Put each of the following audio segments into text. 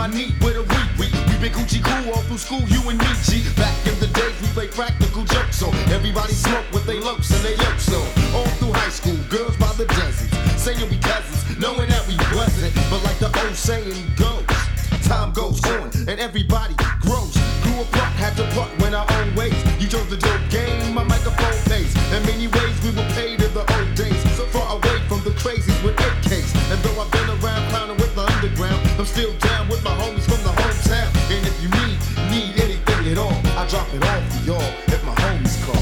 my knee with a week. We been Gucci cool all through school, you and me, G. Back in the days, we played practical jokes on. Everybody smoked with they locs and they yokes on. All through high school, girls by the dozens, saying we cousins, knowing that we wasn't. But like the old saying goes, time goes on and everybody grows. Grew apart, had to part, went our own ways. You chose the dope game, my microphone pays. In many ways, we were paid in the old days. So far away from the crazies with AKs. And though I've been around clowning with the underground, I'm still down with my homies from the hometown. And if you need anything at all, I drop it off for y'all if my homies call.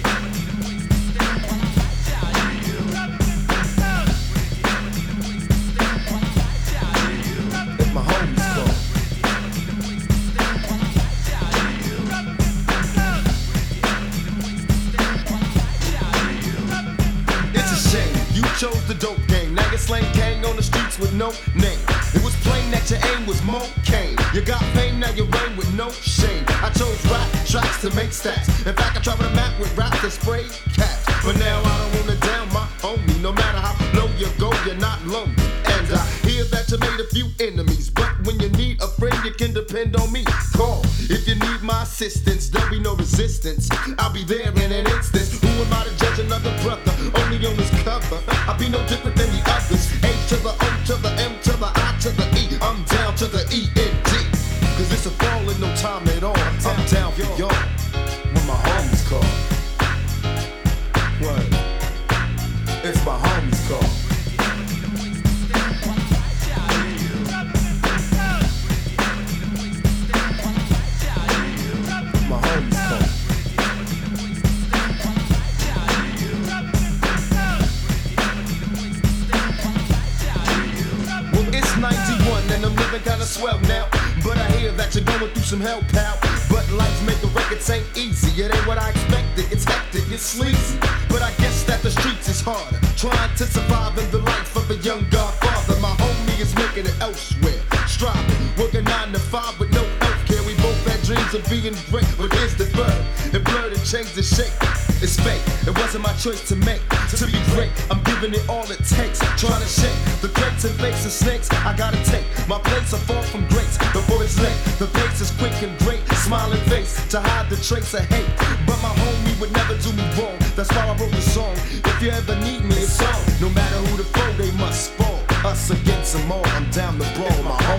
If my homies call. It's a shame you chose the dope game. Now you're slang gang on the streets with no name. It was plain that your aim was more cane. You got fame, now you reign with no shame. I chose rap tracks to make stats. In fact, I travel the map with rap to spray cats. But now I don't wanna down my homie. No matter how low you go, you're not lonely. And I hear that you made a few enemies, but when you need a friend, you can depend on me. Call if you need my assistance. There'll be no resistance. I'll be there in an instant. Who am I to judge another brother? Only on his cover. I'll be no different than the others. A to the O to the M to the I to the E. I'm down to the E-N-D. Cause it's a fall in no time at all. I'm down for y'all when my homies call. What? It's my homies call. My homies call. Well, it's 91 and I'm living kinda swell now. But I hear that you're going through some hell, pal. But life making records ain't easy. It ain't what I expected. It's hectic, it's sleazy. But I guess that the streets is harder. Trying to survive in the life of a young godfather. My homie is making it elsewhere. Striving, working 9 to 5 with no healthcare. We both had dreams of being great, but here's the bird. It blurred and changed the shape. It's fake. It wasn't my choice to make. To be great, I'm giving it all it takes. Trying to shake the crates and fakes and snakes. I gotta take my place are far from greats. Before it's late, the pace is quick and great. Smiling face to hide the trace of hate. But my homie would never do me wrong. That's why I wrote the song. If you ever need me, it's on. No matter who the foe, they must fall. Us against them all. I'm down to brawl. My